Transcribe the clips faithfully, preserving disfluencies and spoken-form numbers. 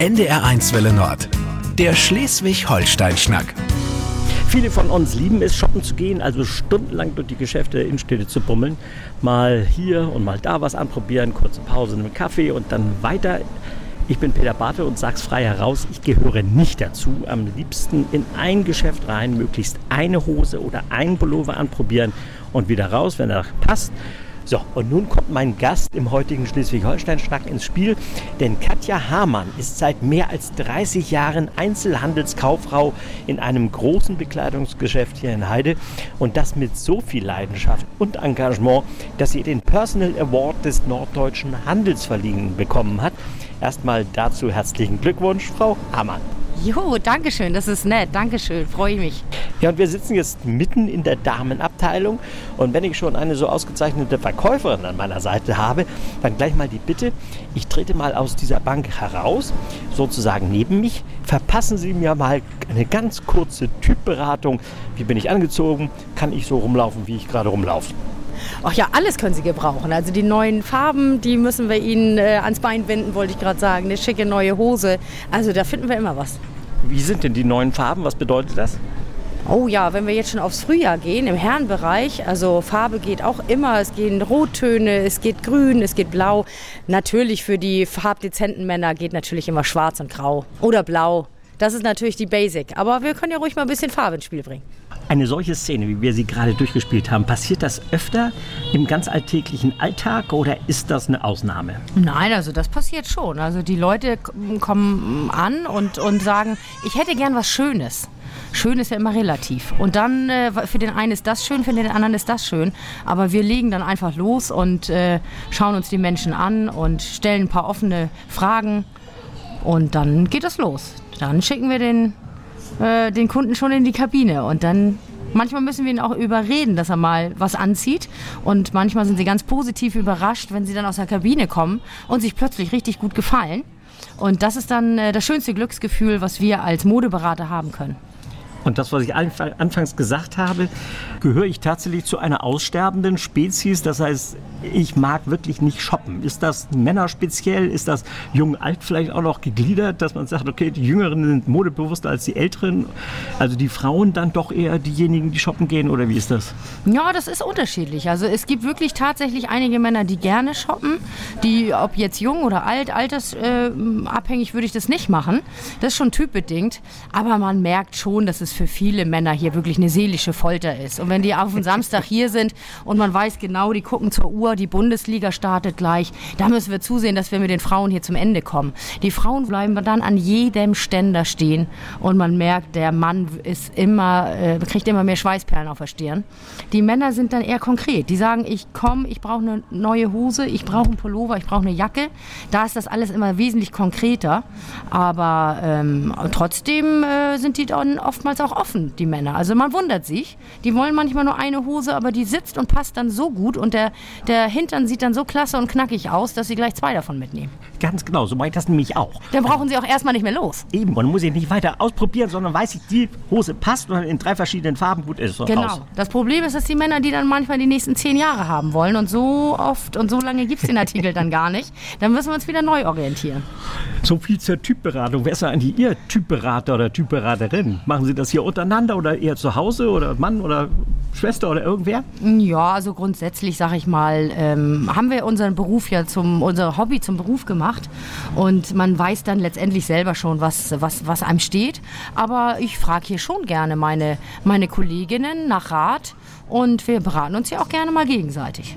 N D R eins Welle Nord. Der Schleswig-Holstein-Schnack. Viele von uns lieben es, shoppen zu gehen, also stundenlang durch die Geschäfte der Innenstädte zu bummeln. Mal hier und mal da was anprobieren, kurze Pause, einen Kaffee und dann weiter. Ich bin Peter Barthe und sag's frei heraus, ich gehöre nicht dazu. Am liebsten in ein Geschäft rein, möglichst eine Hose oder einen Pullover anprobieren und wieder raus, wenn er passt. So, und nun kommt mein Gast im heutigen Schleswig-Holstein-Schnack ins Spiel, denn Katja Hamann ist seit mehr als dreißig Jahren Einzelhandelskauffrau in einem großen Bekleidungsgeschäft hier in Heide und das mit so viel Leidenschaft und Engagement, dass sie den Personal Award des Norddeutschen Handels verliehen bekommen hat. Erstmal dazu herzlichen Glückwunsch, Frau Hamann. Jo, danke schön, das ist nett, danke schön, freue ich mich. Ja, und wir sitzen jetzt mitten in der Damenabteilung und wenn ich schon eine so ausgezeichnete Verkäuferin an meiner Seite habe, dann gleich mal die Bitte, ich trete mal aus dieser Bank heraus, sozusagen neben mich, verpassen Sie mir mal eine ganz kurze Typberatung. Wie bin ich angezogen? Kann ich so rumlaufen, wie ich gerade rumlaufe? Ach ja, alles können Sie gebrauchen. Also die neuen Farben, die müssen wir Ihnen äh, ans Bein binden, wollte ich gerade sagen. Eine schicke neue Hose. Also da finden wir immer was. Wie sind denn die neuen Farben? Was bedeutet das? Oh ja, wenn wir jetzt schon aufs Frühjahr gehen, im Herrenbereich, also Farbe geht auch immer. Es gehen Rottöne, es geht Grün, es geht Blau. Natürlich für die farbdezenten Männer geht natürlich immer Schwarz und Grau oder Blau. Das ist natürlich die Basic. Aber wir können ja ruhig mal ein bisschen Farbe ins Spiel bringen. Eine solche Szene, wie wir sie gerade durchgespielt haben, passiert das öfter im ganz alltäglichen Alltag oder ist das eine Ausnahme? Nein, also das passiert schon. Also die Leute kommen an und, und sagen, ich hätte gern was Schönes. Schön ist ja immer relativ. Und dann, äh, für den einen ist das schön, für den anderen ist das schön. Aber wir legen dann einfach los und äh, schauen uns die Menschen an und stellen ein paar offene Fragen. Und dann geht es los. Dann schicken wir den, äh, den Kunden schon in die Kabine. Und dann, manchmal müssen wir ihn auch überreden, dass er mal was anzieht. Und manchmal sind sie ganz positiv überrascht, wenn sie dann aus der Kabine kommen und sich plötzlich richtig gut gefallen. Und das ist dann äh, das schönste Glücksgefühl, was wir als Modeberater haben können. Und das, was ich anfangs gesagt habe, gehöre ich tatsächlich zu einer aussterbenden Spezies. Das heißt, ich mag wirklich nicht shoppen. Ist das Männer speziell? Ist das jung-alt vielleicht auch noch gegliedert, dass man sagt, okay, die Jüngeren sind modebewusster als die Älteren? Also die Frauen dann doch eher diejenigen, die shoppen gehen, oder wie ist das? Ja, das ist unterschiedlich. Also es gibt wirklich tatsächlich einige Männer, die gerne shoppen. Die, ob jetzt jung oder alt, altersabhängig würde ich das nicht machen. Das ist schon typbedingt. Aber man merkt schon, dass es für viele Männer hier wirklich eine seelische Folter ist. Und wenn die auf den Samstag hier sind und man weiß genau, die gucken zur Uhr, die Bundesliga startet gleich, da müssen wir zusehen, dass wir mit den Frauen hier zum Ende kommen. Die Frauen bleiben dann an jedem Ständer stehen und man merkt, der Mann ist immer, äh, kriegt immer mehr Schweißperlen auf der Stirn. Die Männer sind dann eher konkret. Die sagen, ich komme, ich brauche eine neue Hose, ich brauche einen Pullover, ich brauche eine Jacke. Da ist das alles immer wesentlich konkreter. Aber ähm, trotzdem äh, sind die dann oftmals auch offen, die Männer. Also man wundert sich. Die wollen manchmal nur eine Hose, aber die sitzt und passt dann so gut und der, der Hintern sieht dann so klasse und knackig aus, dass sie gleich zwei davon mitnehmen. Ganz genau, so mache ich das nämlich auch. Dann brauchen sie auch erstmal nicht mehr los. Eben, man muss ich nicht weiter ausprobieren, sondern weiß ich, die Hose passt und in drei verschiedenen Farben gut ist. Genau. Raus. Das Problem ist, dass die Männer die dann manchmal die nächsten zehn Jahre haben wollen und so oft und so lange gibt es den Artikel dann gar nicht. Dann müssen wir uns wieder neu orientieren. So viel zur Typberatung. Wer ist eigentlich Ihr Typberater oder Typberaterin? Machen Sie das hier untereinander oder eher zu Hause oder Mann oder Schwester oder irgendwer? Ja, also grundsätzlich, sage ich mal, ähm, haben wir unseren Beruf ja zum, unser Hobby zum Beruf gemacht und man weiß dann letztendlich selber schon, was, was, was einem steht. Aber ich frage hier schon gerne meine, meine Kolleginnen nach Rat und wir beraten uns ja auch gerne mal gegenseitig.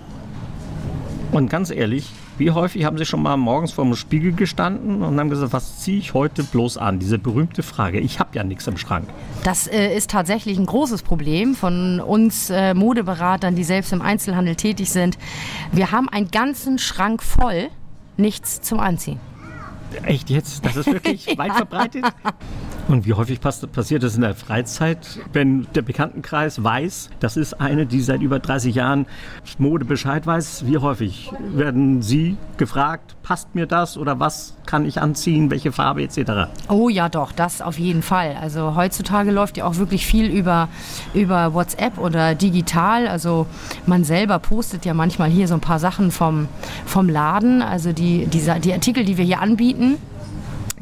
Und ganz ehrlich, wie häufig haben Sie schon mal morgens vor dem Spiegel gestanden und haben gesagt, was ziehe ich heute bloß an? Diese berühmte Frage. Ich habe ja nichts im Schrank. Das äh, ist tatsächlich ein großes Problem von uns äh, Modeberatern, die selbst im Einzelhandel tätig sind. Wir haben einen ganzen Schrank voll, nichts zum Anziehen. Echt jetzt? Das ist wirklich ja. weit verbreitet? Und wie häufig pass- passiert das in der Freizeit, wenn der Bekanntenkreis weiß, das ist eine, die seit über dreißig Jahren Mode Bescheid weiß? Wie häufig werden Sie gefragt, passt mir das oder was kann ich anziehen, welche Farbe et cetera? Oh ja doch, das auf jeden Fall. Also heutzutage läuft ja auch wirklich viel über, über WhatsApp oder digital. Also man selber postet ja manchmal hier so ein paar Sachen vom, vom Laden, also die, die, die Artikel, die wir hier anbieten.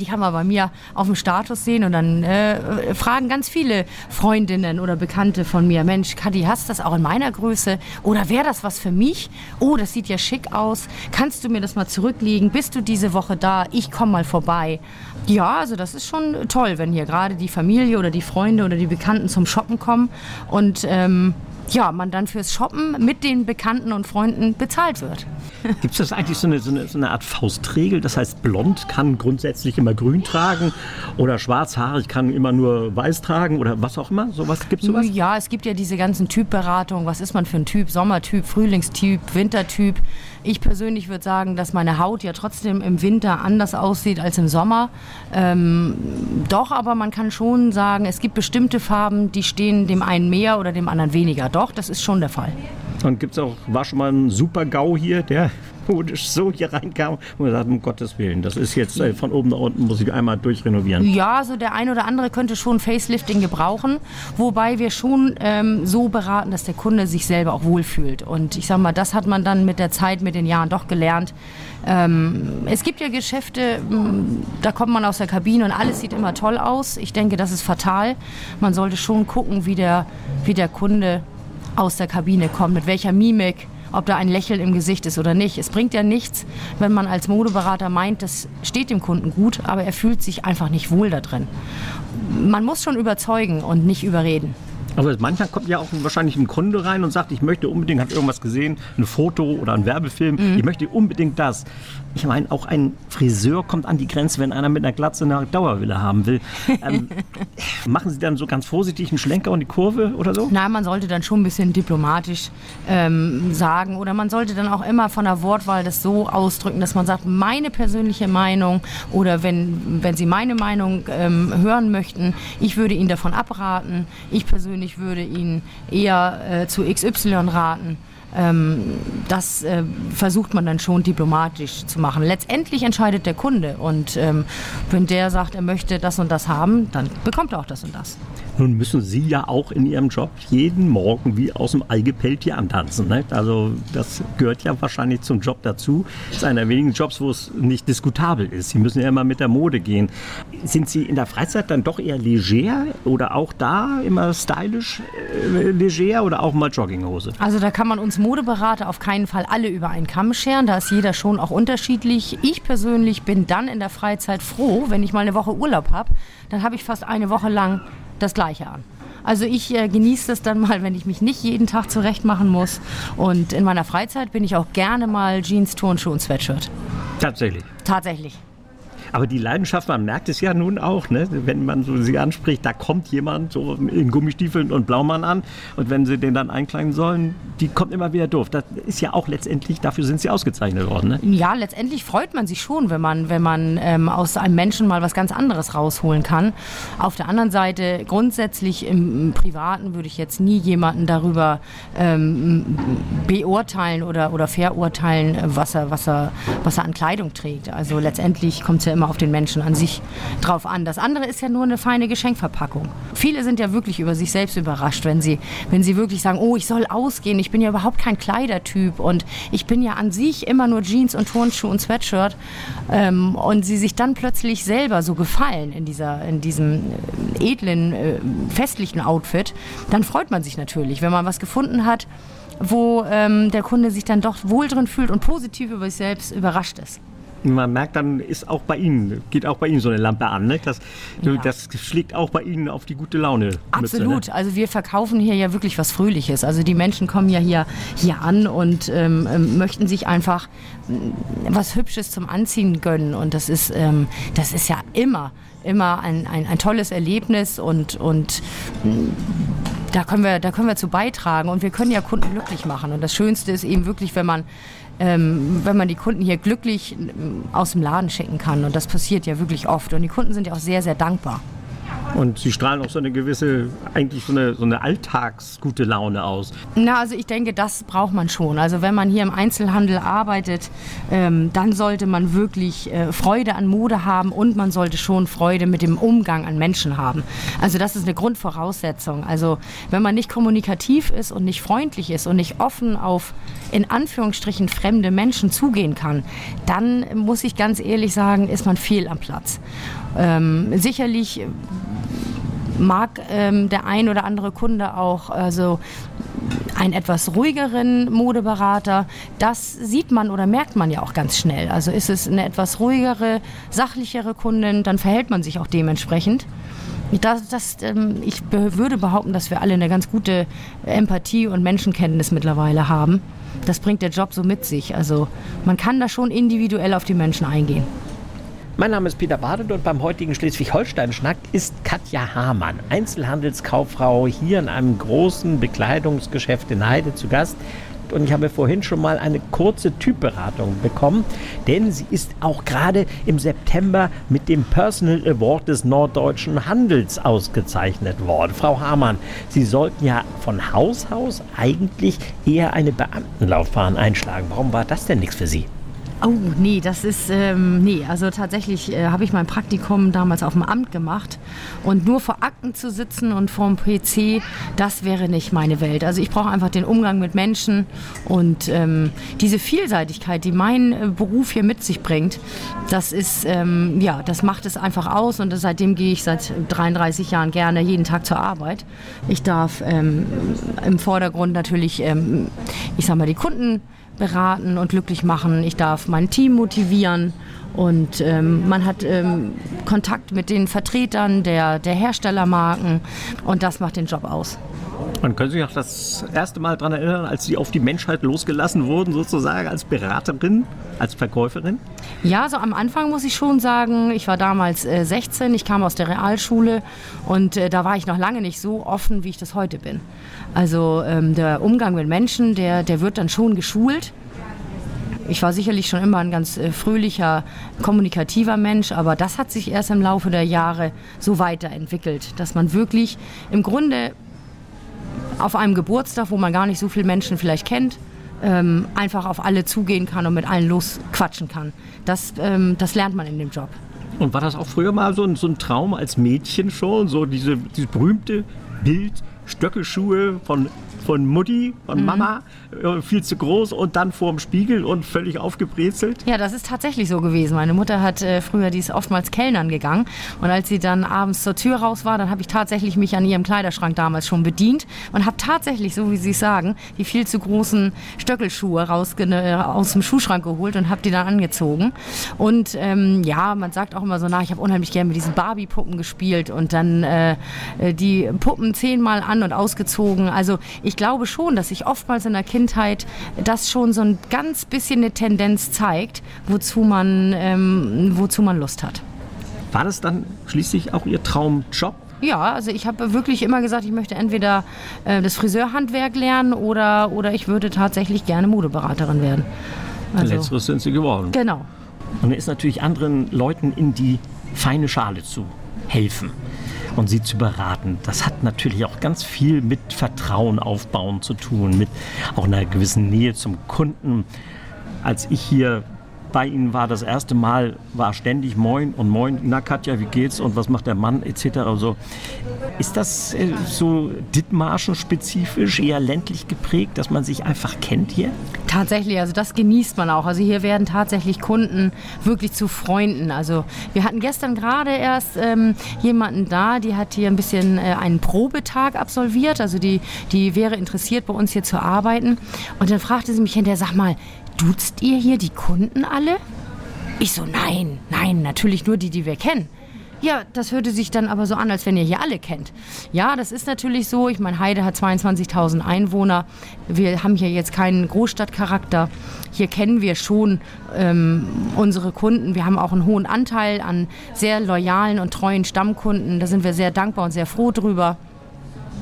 die kann man bei mir auf dem Status sehen und dann äh, fragen ganz viele Freundinnen oder Bekannte von mir, Mensch, Kathi, hast du das auch in meiner Größe? Oder wäre das was für mich? Oh, das sieht ja schick aus. Kannst du mir das mal zurücklegen? Bist du diese Woche da? Ich komme mal vorbei. Ja, also das ist schon toll, wenn hier gerade die Familie oder die Freunde oder die Bekannten zum Shoppen kommen und ähm, ja, man dann fürs Shoppen mit den Bekannten und Freunden bezahlt wird. Gibt es das eigentlich so eine, so, eine, so eine Art Faustregel? Das heißt, blond kann grundsätzlich immer grün tragen oder schwarzhaarig kann immer nur weiß tragen oder was auch immer? Sowas, gibt's sowas? Ja, es gibt ja diese ganzen Typberatungen. Was ist man für ein Typ? Sommertyp, Frühlingstyp, Wintertyp. Ich persönlich würde sagen, dass meine Haut ja trotzdem im Winter anders aussieht als im Sommer. Ähm, doch, aber man kann schon sagen, es gibt bestimmte Farben, die stehen dem einen mehr oder dem anderen weniger. Doch, das ist schon der Fall. Und gibt es auch, war schon mal ein Super-GAU hier, der modisch so hier reinkam und gesagt, um Gottes Willen, das ist jetzt äh, von oben nach unten, muss ich einmal durchrenovieren. Ja, so der ein oder andere könnte schon Facelifting gebrauchen, wobei wir schon ähm, so beraten, dass der Kunde sich selber auch wohlfühlt. Und ich sag mal, das hat man dann mit der Zeit, mit den Jahren doch gelernt. Ähm, es gibt ja Geschäfte, da kommt man aus der Kabine und alles sieht immer toll aus. Ich denke, das ist fatal. Man sollte schon gucken, wie der, wie der Kunde aus der Kabine kommt, mit welcher Mimik, ob da ein Lächeln im Gesicht ist oder nicht. Es bringt ja nichts, wenn man als Modeberater meint, das steht dem Kunden gut, aber er fühlt sich einfach nicht wohl da drin. Man muss schon überzeugen und nicht überreden. Aber manchmal kommt ja auch wahrscheinlich ein Kunde rein und sagt, ich möchte unbedingt, hat irgendwas gesehen, ein Foto oder ein Werbefilm, mhm. ich möchte unbedingt das. Ich meine, auch ein Friseur kommt an die Grenze, wenn einer mit einer Glatze eine Dauerwelle haben will. Ähm, machen Sie dann so ganz vorsichtig einen Schlenker und die Kurve oder so? Nein, man sollte dann schon ein bisschen diplomatisch ähm, sagen oder man sollte dann auch immer von der Wortwahl das so ausdrücken, dass man sagt, meine persönliche Meinung oder wenn, wenn Sie meine Meinung ähm, hören möchten, ich würde Ihnen davon abraten, ich persönlich Ich würde Ihnen eher äh, zu X Y raten. Ähm, das äh, versucht man dann schon diplomatisch zu machen. Letztendlich entscheidet der Kunde und ähm, wenn der sagt, er möchte das und das haben, dann bekommt er auch das und das. Nun müssen Sie ja auch in Ihrem Job jeden Morgen wie aus dem Ei gepellt hier antanzen. Ne? Also das gehört ja wahrscheinlich zum Job dazu. Das ist einer der wenigen Jobs, wo es nicht diskutabel ist. Sie müssen ja immer mit der Mode gehen. Sind Sie in der Freizeit dann doch eher leger oder auch da immer stylisch äh, leger oder auch mal Jogginghose? Also da kann man uns Modeberater auf keinen Fall alle über einen Kamm scheren. Da ist jeder schon auch unterschiedlich. Ich persönlich bin dann in der Freizeit froh, wenn ich mal eine Woche Urlaub habe. Dann habe ich fast eine Woche lang das Gleiche an. Also ich äh, genieße das dann mal, wenn ich mich nicht jeden Tag zurecht machen muss. Und in meiner Freizeit bin ich auch gerne mal Jeans, Turnschuhe und Sweatshirt. Tatsächlich? Tatsächlich. Aber die Leidenschaft, man merkt es ja nun auch, ne? Wenn man so sie anspricht, da kommt jemand so in Gummistiefeln und Blaumann an und wenn sie den dann einkleiden sollen, die kommt immer wieder doof. Das ist ja auch letztendlich, dafür sind sie ausgezeichnet worden. Ne? Ja, letztendlich freut man sich schon, wenn man, wenn man ähm, aus einem Menschen mal was ganz anderes rausholen kann. Auf der anderen Seite, grundsätzlich im, im Privaten würde ich jetzt nie jemanden darüber ähm, beurteilen oder, oder verurteilen, was er, was, er, was er an Kleidung trägt. Also letztendlich kommt es ja immer auf den Menschen an sich drauf an. Das andere ist ja nur eine feine Geschenkverpackung. Viele sind ja wirklich über sich selbst überrascht, wenn sie, wenn sie wirklich sagen, oh, ich soll ausgehen, ich bin ja überhaupt kein Kleidertyp und ich bin ja an sich immer nur Jeans und Turnschuhe und Sweatshirt ähm, und sie sich dann plötzlich selber so gefallen in, dieser, in diesem äh, edlen, äh, festlichen Outfit, dann freut man sich natürlich, wenn man was gefunden hat, wo ähm, der Kunde sich dann doch wohl drin fühlt und positiv über sich selbst überrascht ist. Man merkt dann, ist auch bei Ihnen, geht auch bei Ihnen so eine Lampe an. Ne? Das, ja. das schlägt auch bei Ihnen auf die gute Laune. Absolut. Mütze, ne? Also wir verkaufen hier ja wirklich was Fröhliches. Also die Menschen kommen ja hier, hier an und ähm, möchten sich einfach was Hübsches zum Anziehen gönnen. Und das ist, ähm, das ist ja immer, immer ein, ein, ein tolles Erlebnis und, und da können wir, da können wir zu beitragen. Und wir können ja Kunden glücklich machen. Und das Schönste ist eben wirklich, wenn man Ähm, wenn man die Kunden hier glücklich ähm, aus dem Laden schicken kann. Und das passiert ja wirklich oft. Und die Kunden sind ja auch sehr, sehr dankbar. Und Sie strahlen auch so eine gewisse, eigentlich so eine, so eine alltagsgute Laune aus. Na, also ich denke, das braucht man schon. Also wenn man hier im Einzelhandel arbeitet, ähm, dann sollte man wirklich äh, Freude an Mode haben und man sollte schon Freude mit dem Umgang an Menschen haben. Also das ist eine Grundvoraussetzung. Also wenn man nicht kommunikativ ist und nicht freundlich ist und nicht offen auf, in Anführungsstrichen, fremde Menschen zugehen kann, dann muss ich ganz ehrlich sagen, ist man fehl am Platz. Ähm, sicherlich mag ähm, der ein oder andere Kunde auch also einen etwas ruhigeren Modeberater. Das sieht man oder merkt man ja auch ganz schnell. Also ist es eine etwas ruhigere, sachlichere Kundin, dann verhält man sich auch dementsprechend. Das, das, ähm, ich be- würde behaupten, dass wir alle eine ganz gute Empathie und Menschenkenntnis mittlerweile haben. Das bringt der Job so mit sich. Also man kann da schon individuell auf die Menschen eingehen. Mein Name ist Peter Badet und beim heutigen Schleswig-Holstein-Schnack ist Katja Hamann, Einzelhandelskauffrau, hier in einem großen Bekleidungsgeschäft in Heide zu Gast. Und ich habe vorhin schon mal eine kurze Typberatung bekommen, denn sie ist auch gerade im September mit dem Personal Award des Norddeutschen Handels ausgezeichnet worden. Frau Hamann, Sie sollten ja von Haus aus eigentlich eher eine Beamtenlaufbahn einschlagen. Warum war das denn nichts für Sie? Oh, nee, das ist, ähm, nee, also tatsächlich äh, habe ich mein Praktikum damals auf dem Amt gemacht und nur vor Akten zu sitzen und vor dem P C, das wäre nicht meine Welt. Also ich brauche einfach den Umgang mit Menschen und ähm, diese Vielseitigkeit, die mein äh, Beruf hier mit sich bringt, das ist, ähm, ja, das macht es einfach aus und seitdem gehe ich seit dreiunddreißig Jahren gerne jeden Tag zur Arbeit. Ich darf ähm, im Vordergrund natürlich, ähm, ich sag mal, die Kunden beraten und glücklich machen. Ich darf mein Team motivieren und ähm, man hat ähm, Kontakt mit den Vertretern der, der Herstellermarken und das macht den Job aus. Man können sich auch das erste Mal daran erinnern, als Sie auf die Menschheit losgelassen wurden, sozusagen als Beraterin, als Verkäuferin? Ja, so am Anfang muss ich schon sagen, ich war damals äh, sechzehn, ich kam aus der Realschule und äh, da war ich noch lange nicht so offen, wie ich das heute bin. Also ähm, der Umgang mit Menschen, der, der wird dann schon geschult. Ich war sicherlich schon immer ein ganz äh, fröhlicher, kommunikativer Mensch, aber das hat sich erst im Laufe der Jahre so weiterentwickelt, dass man wirklich im Grunde auf einem Geburtstag, wo man gar nicht so viele Menschen vielleicht kennt, ähm, einfach auf alle zugehen kann und mit allen losquatschen kann. Das, ähm, das lernt man in dem Job. Und war das auch früher mal so ein, so ein Traum als Mädchen schon? So diese, dieses berühmte Bild, Stöckelschuhe von, von Mutti, von mhm. Mama, äh, viel zu groß und dann vorm Spiegel und völlig aufgebrezelt? Ja, das ist tatsächlich so gewesen. Meine Mutter hat äh, früher, die ist oftmals Kellnern gegangen und als sie dann abends zur Tür raus war, dann habe ich tatsächlich mich an ihrem Kleiderschrank damals schon bedient und habe tatsächlich, so wie Sie es sagen, die viel zu großen Stöckelschuhe raus, äh, aus dem Schuhschrank geholt und habe die dann angezogen. Und ähm, ja, man sagt auch immer so, na, ich habe unheimlich gerne mit diesen Barbie-Puppen gespielt und dann äh, die Puppen zehnmal an und ausgezogen. Also ich glaube schon, dass sich oftmals in der Kindheit das schon so ein ganz bisschen eine Tendenz zeigt, wozu man, ähm, wozu man Lust hat. War das dann schließlich auch Ihr Traumjob? Ja, also ich habe wirklich immer gesagt, ich möchte entweder äh, das Friseurhandwerk lernen oder, oder ich würde tatsächlich gerne Modeberaterin werden. Also, Letzteres sind Sie geworden. Genau. Und es ist natürlich anderen Leuten in die feine Schale zu helfen und sie zu beraten. Das hat natürlich auch ganz viel mit Vertrauen aufbauen zu tun, mit auch einer gewissen Nähe zum Kunden. Als ich hier bei Ihnen war das erste Mal, war ständig Moin und Moin, na Katja, wie geht's und was macht der Mann et cetera. So. Ist das äh, so Dithmarschen-spezifisch, eher ländlich geprägt, dass man sich einfach kennt hier? Tatsächlich, also das genießt man auch. Also hier werden tatsächlich Kunden wirklich zu Freunden. Also wir hatten gestern gerade erst ähm, jemanden da, die hat hier ein bisschen äh, einen Probetag absolviert. Also die, die wäre interessiert, bei uns hier zu arbeiten. Und dann fragte sie mich hinterher, sag mal, duzt ihr hier die Kunden alle? Ich so, nein, nein, natürlich nur die, die wir kennen. Ja, das hörte sich dann aber so an, als wenn ihr hier alle kennt. Ja, das ist natürlich so. Ich meine, Heide hat zweiundzwanzigtausend Einwohner. Wir haben hier jetzt keinen Großstadtcharakter. Hier kennen wir schon ähm, unsere Kunden. Wir haben auch einen hohen Anteil an sehr loyalen und treuen Stammkunden. Da sind wir sehr dankbar und sehr froh drüber.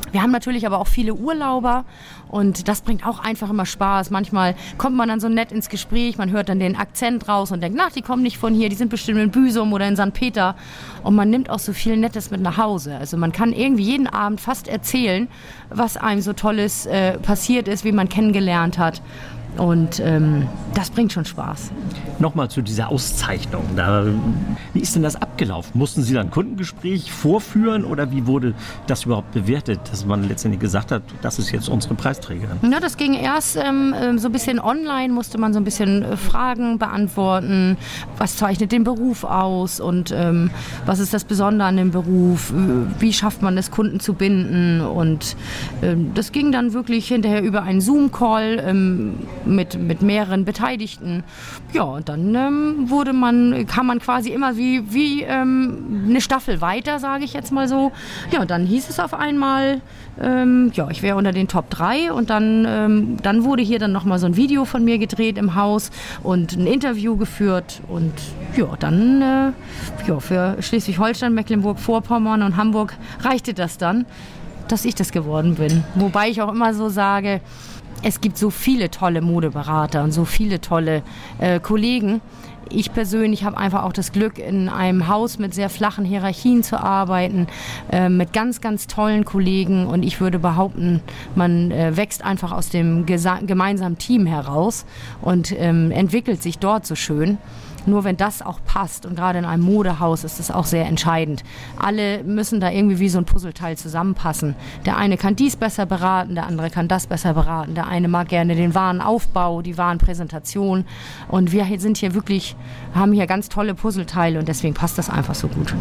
Wir haben natürlich aber auch viele Urlauber und das bringt auch einfach immer Spaß. Manchmal kommt man dann so nett ins Gespräch, man hört dann den Akzent raus und denkt, na, die kommen nicht von hier, die sind bestimmt in Büsum oder in Sankt Peter. Und man nimmt auch so viel Nettes mit nach Hause. Also man kann irgendwie jeden Abend fast erzählen, was einem so Tolles äh, passiert ist, wie man kennengelernt hat. Und ähm, das bringt schon Spaß. Nochmal zu dieser Auszeichnung. Da, wie ist denn das abgelaufen? Mussten Sie dann ein Kundengespräch vorführen oder wie wurde das überhaupt bewertet, dass man letztendlich gesagt hat, das ist jetzt unsere Preisträgerin? Ja, das ging erst ähm, so ein bisschen online, musste man so ein bisschen äh, Fragen beantworten. Was zeichnet den Beruf aus und ähm, was ist das Besondere an dem Beruf? Wie schafft man es, Kunden zu binden? Und ähm, das ging dann wirklich hinterher über einen Zoom-Call ähm, mit, mit mehreren Beteiligten. Ja, und dann ähm, wurde man, kam man quasi immer wie, wie ähm, eine Staffel weiter, sage ich jetzt mal so. Ja, und dann hieß es auf einmal, ähm, ja, ich wäre unter den Top drei und dann, ähm, dann wurde hier dann nochmal so ein Video von mir gedreht im Haus und ein Interview geführt und ja, dann äh, ja, für Schleswig-Holstein, Mecklenburg-Vorpommern und Hamburg reichte das dann, dass ich das geworden bin. Wobei ich auch immer so sage, es gibt so viele tolle Modeberater und so viele tolle äh, Kollegen. Ich persönlich habe einfach auch das Glück, in einem Haus mit sehr flachen Hierarchien zu arbeiten, äh, mit ganz, ganz tollen Kollegen. Und ich würde behaupten, man äh, wächst einfach aus dem gesa- gemeinsamen Team heraus und ähm, entwickelt sich dort so schön. Nur wenn das auch passt und gerade in einem Modehaus ist das auch sehr entscheidend. Alle müssen da irgendwie wie so ein Puzzleteil zusammenpassen. Der eine kann dies besser beraten, der andere kann das besser beraten. Der eine mag gerne den Warenaufbau, die Warenpräsentation. Und wir sind hier wirklich, haben hier ganz tolle Puzzleteile und deswegen passt das einfach so gut.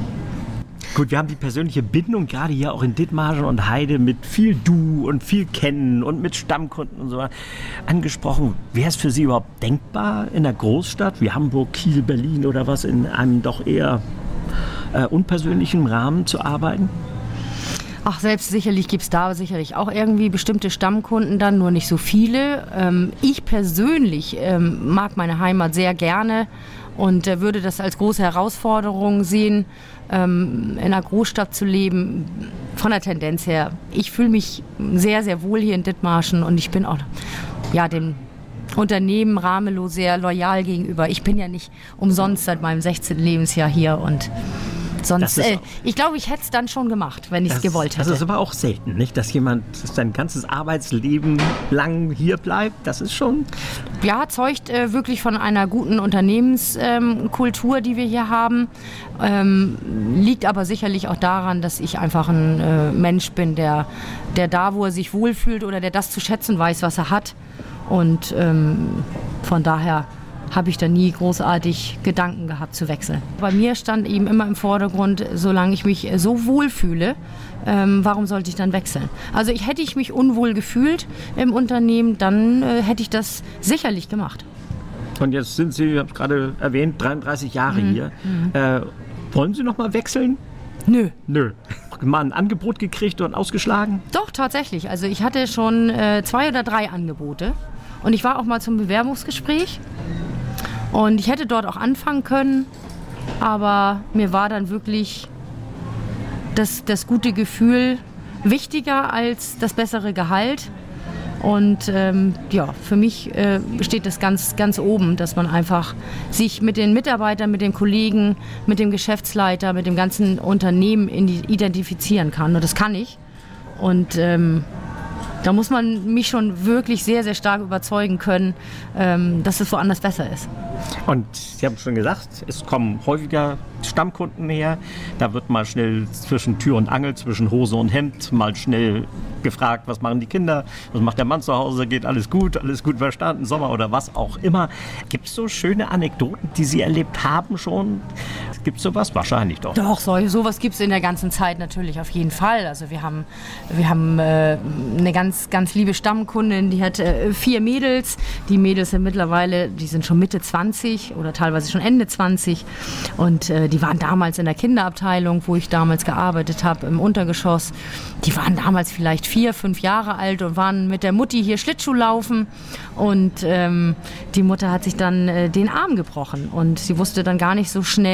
Gut, wir haben die persönliche Bindung gerade hier auch in Dithmarschen und Heide mit viel Du und viel Kennen und mit Stammkunden und so angesprochen. Wäre es für Sie überhaupt denkbar, in einer Großstadt wie Hamburg, Kiel, Berlin oder was, in einem doch eher äh, unpersönlichen Rahmen zu arbeiten? Ach, selbst sicherlich gibt es da sicherlich auch irgendwie bestimmte Stammkunden dann, nur nicht so viele. Ähm, ich persönlich ähm, mag meine Heimat sehr gerne und äh, würde das als große Herausforderung sehen, ähm, in einer Großstadt zu leben. Von der Tendenz her, ich fühle mich sehr, sehr wohl hier in Dithmarschen und ich bin auch ja, dem Unternehmen Ramelow sehr loyal gegenüber. Ich bin ja nicht umsonst seit meinem sechzehnten Lebensjahr hier und sonst, äh, ich glaube, ich hätte es dann schon gemacht, wenn ich es gewollt hätte. Das ist aber auch selten, nicht? Dass jemand sein ganzes Arbeitsleben lang hier bleibt. Das ist schon... Ja, zeugt äh, wirklich von einer guten Unternehmenskultur, ähm, die wir hier haben. Ähm, liegt aber sicherlich auch daran, dass ich einfach ein äh, Mensch bin, der, der da, wo er sich wohlfühlt oder der das zu schätzen weiß, was er hat. Und ähm, von daher habe ich da nie großartig Gedanken gehabt zu wechseln. Bei mir stand eben immer im Vordergrund, solange ich mich so wohl fühle, ähm, warum sollte ich dann wechseln? Also ich, hätte ich mich unwohl gefühlt im Unternehmen, dann äh, hätte ich das sicherlich gemacht. Und jetzt sind Sie, ich habe es gerade erwähnt, dreiunddreißig Jahre mhm. hier. Mhm. Äh, wollen Sie noch mal wechseln? Nö. Nö. Mal ein Angebot gekriegt und ausgeschlagen? Doch, tatsächlich. Also ich hatte schon äh, zwei oder drei Angebote und ich war auch mal zum Bewerbungsgespräch. Und ich hätte dort auch anfangen können, aber mir war dann wirklich das, das gute Gefühl wichtiger als das bessere Gehalt. Und ähm, ja, für mich äh, steht das ganz, ganz oben, dass man einfach sich mit den Mitarbeitern, mit den Kollegen, mit dem Geschäftsleiter, mit dem ganzen Unternehmen identifizieren kann. Und das kann ich. Und ähm, da muss man mich schon wirklich sehr, sehr stark überzeugen können, ähm, dass es woanders besser ist. Und Sie haben schon gesagt, es kommen häufiger Stammkunden her. Da wird mal schnell zwischen Tür und Angel, zwischen Hose und Hemd mal schnell gefragt, was machen die Kinder, was macht der Mann zu Hause, geht alles gut, alles gut verstanden, Sommer oder was auch immer. Gibt es so schöne Anekdoten, die Sie erlebt haben schon? Gibt es sowas? Wahrscheinlich doch. Doch, so, sowas gibt es in der ganzen Zeit natürlich auf jeden Fall. Also wir haben, wir haben äh, eine ganz, ganz liebe Stammkundin, die hat äh, vier Mädels. Die Mädels sind mittlerweile, die sind schon Mitte zwanzig oder teilweise schon Ende zwanzig. Und äh, die waren damals in der Kinderabteilung, wo ich damals gearbeitet habe, im Untergeschoss. Die waren damals vielleicht vier, fünf Jahre alt und waren mit der Mutti hier Schlittschuh laufen. Und ähm, die Mutter hat sich dann äh, den Arm gebrochen. Und sie wusste dann gar nicht so schnell,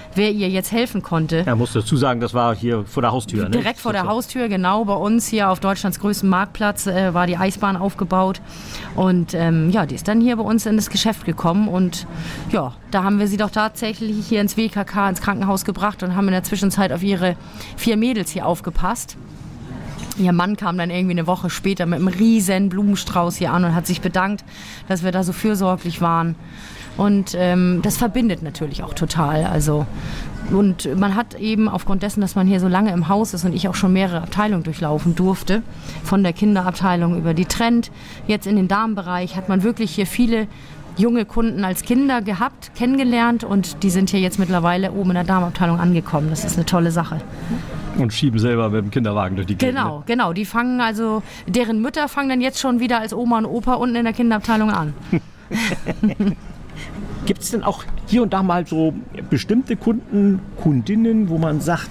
wer ihr jetzt helfen konnte. Ja, musst dazu sagen, das war hier vor der Haustür. Ne? Direkt vor der Haustür, genau. Bei uns hier auf Deutschlands größtem Marktplatz äh, war die Eisbahn aufgebaut. Und ähm, ja, die ist dann hier bei uns in das Geschäft gekommen. Und ja, da haben wir sie doch tatsächlich hier ins W K K, ins Krankenhaus gebracht und haben in der Zwischenzeit auf ihre vier Mädels hier aufgepasst. Ihr Mann kam dann irgendwie eine Woche später mit einem riesen Blumenstrauß hier an und hat sich bedankt, dass wir da so fürsorglich waren. Und ähm, das verbindet natürlich auch total. Also, und man hat eben aufgrund dessen, dass man hier so lange im Haus ist und ich auch schon mehrere Abteilungen durchlaufen durfte, von der Kinderabteilung über die Trend, jetzt in den Damenbereich, hat man wirklich hier viele junge Kunden als Kinder gehabt, kennengelernt und die sind hier jetzt mittlerweile oben in der Damenabteilung angekommen. Das ist eine tolle Sache. Und schieben selber mit dem Kinderwagen durch die Gegend. Genau, genau. Die fangen also, deren Mütter fangen dann jetzt schon wieder als Oma und Opa unten in der Kinderabteilung an. Gibt es denn auch hier und da mal so bestimmte Kunden, Kundinnen, wo man sagt,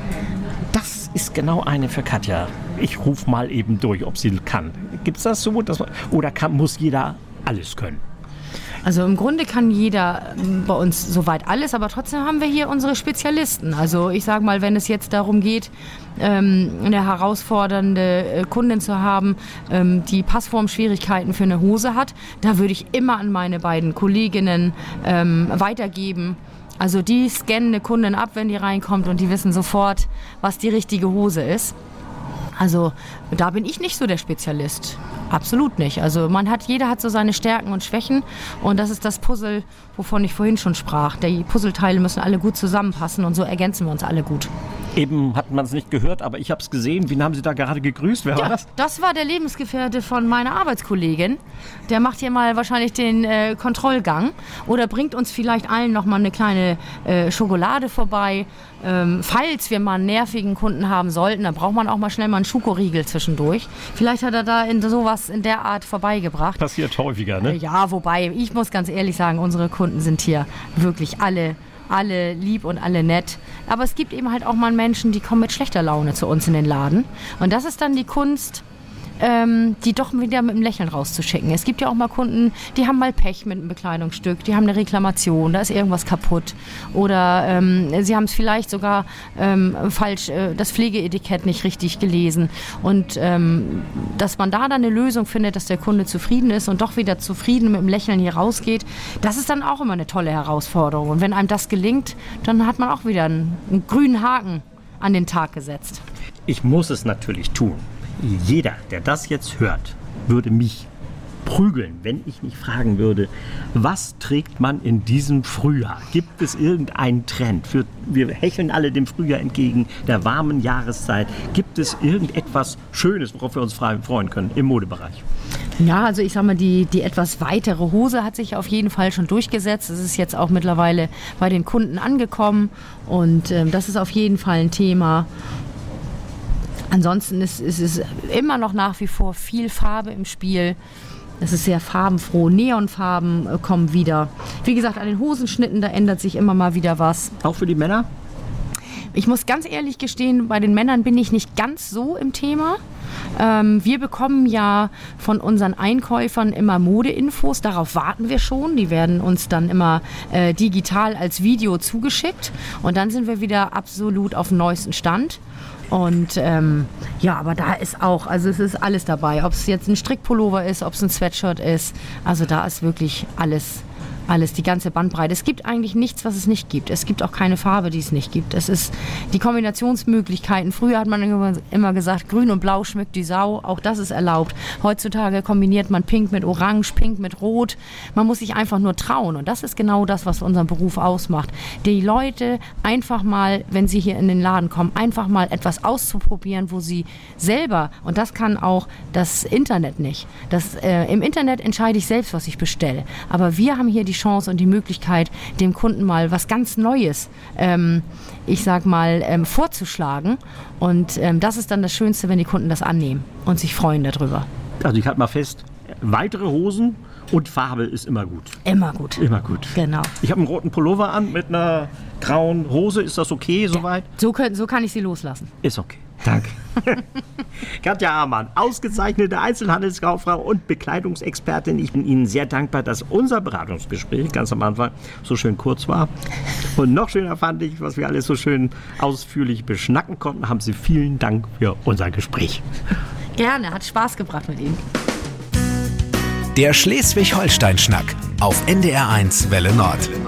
das ist genau eine für Katja. Ich rufe mal eben durch, ob sie kann. Gibt es das so? Dass man, oder kann, muss jeder alles können? Also im Grunde kann jeder bei uns soweit alles, aber trotzdem haben wir hier unsere Spezialisten. Also ich sage mal, wenn es jetzt darum geht, eine herausfordernde Kundin zu haben, die Passformschwierigkeiten für eine Hose hat, da würde ich immer an meine beiden Kolleginnen weitergeben. Also die scannen eine Kundin ab, wenn die reinkommt und die wissen sofort, was die richtige Hose ist. Also da bin ich nicht so der Spezialist. Absolut nicht. Also man hat, jeder hat so seine Stärken und Schwächen und das ist das Puzzle, wovon ich vorhin schon sprach. Die Puzzleteile müssen alle gut zusammenpassen und so ergänzen wir uns alle gut. Eben hat man es nicht gehört, aber ich habe es gesehen. Wen haben Sie da gerade gegrüßt? Wer ja, war das? Das war der Lebensgefährte von meiner Arbeitskollegin. Der macht hier mal wahrscheinlich den äh, Kontrollgang oder bringt uns vielleicht allen noch mal eine kleine äh, Schokolade vorbei. Ähm, falls wir mal einen nervigen Kunden haben sollten, dann braucht man auch mal schnell mal einen Schokoriegel zwischendurch. Vielleicht hat er da in sowas in der Art vorbeigebracht. Passiert häufiger, ne? Äh, ja, wobei, ich muss ganz ehrlich sagen, unsere Kunden sind hier wirklich alle alle lieb und alle nett. Aber es gibt eben halt auch mal Menschen, die kommen mit schlechter Laune zu uns in den Laden. Und das ist dann die Kunst, ähm, die doch wieder mit einem Lächeln rauszuschicken. Es gibt ja auch mal Kunden, die haben mal Pech mit einem Bekleidungsstück, die haben eine Reklamation, da ist irgendwas kaputt. Oder ähm, sie haben es vielleicht sogar ähm, falsch, äh, das Pflegeetikett nicht richtig gelesen. Und ähm, dass man da dann eine Lösung findet, dass der Kunde zufrieden ist und doch wieder zufrieden mit dem Lächeln hier rausgeht, das ist dann auch immer eine tolle Herausforderung. Und wenn einem das gelingt, dann hat man auch wieder einen, einen grünen Haken an den Tag gesetzt. Ich muss es natürlich tun. Jeder, der das jetzt hört, würde mich prügeln, wenn ich nicht fragen würde, was trägt man in diesem Frühjahr? Gibt es irgendeinen Trend? Für, wir hecheln alle dem Frühjahr entgegen, der warmen Jahreszeit. Gibt es irgendetwas Schönes, worauf wir uns freuen können im Modebereich? Ja, also ich sag mal, die, die etwas weitere Hose hat sich auf jeden Fall schon durchgesetzt. Es ist jetzt auch mittlerweile bei den Kunden angekommen und ähm, das ist auf jeden Fall ein Thema. Ansonsten ist, ist es immer noch nach wie vor viel Farbe im Spiel. Es ist sehr farbenfroh. Neonfarben äh, kommen wieder. Wie gesagt, an den Hosenschnitten, da ändert sich immer mal wieder was. Auch für die Männer? Ich muss ganz ehrlich gestehen, bei den Männern bin ich nicht ganz so im Thema. Ähm, wir bekommen ja von unseren Einkäufern immer Modeinfos, darauf warten wir schon. Die werden uns dann immer äh, digital als Video zugeschickt und dann sind wir wieder absolut auf dem neuesten Stand. Und ähm, ja, aber da ist auch, also es ist alles dabei, ob es jetzt ein Strickpullover ist, ob es ein Sweatshirt ist, also da ist wirklich alles Alles, die ganze Bandbreite. Es gibt eigentlich nichts, was es nicht gibt. Es gibt auch keine Farbe, die es nicht gibt. Es ist die Kombinationsmöglichkeiten. Früher hat man immer gesagt, grün und blau schmückt die Sau. Auch das ist erlaubt. Heutzutage kombiniert man Pink mit Orange, Pink mit Rot. Man muss sich einfach nur trauen. Und das ist genau das, was unseren Beruf ausmacht. Die Leute einfach mal, wenn sie hier in den Laden kommen, einfach mal etwas auszuprobieren, wo sie selber, und das kann auch das Internet nicht. Das, äh, im Internet entscheide ich selbst, was ich bestelle. Aber wir haben hier die Chance und die Möglichkeit, dem Kunden mal was ganz Neues, ähm, ich sag mal, ähm, vorzuschlagen. Und ähm, das ist dann das Schönste, wenn die Kunden das annehmen und sich freuen darüber. Also ich halte mal fest, weitere Hosen und Farbe ist immer gut. Immer gut. Immer gut. Genau. Ich habe einen roten Pullover an mit einer grauen Hose. Ist das okay soweit? So, können, so kann ich sie loslassen. Ist okay. Danke. Katja Amann, ausgezeichnete Einzelhandelskauffrau und Bekleidungsexpertin. Ich bin Ihnen sehr dankbar, dass unser Beratungsgespräch ganz am Anfang so schön kurz war. Und noch schöner fand ich, was wir alles so schön ausführlich beschnacken konnten. Haben Sie vielen Dank für unser Gespräch. Gerne, hat Spaß gebracht mit Ihnen. Der Schleswig-Holstein-Schnack auf N D R eins Welle Nord.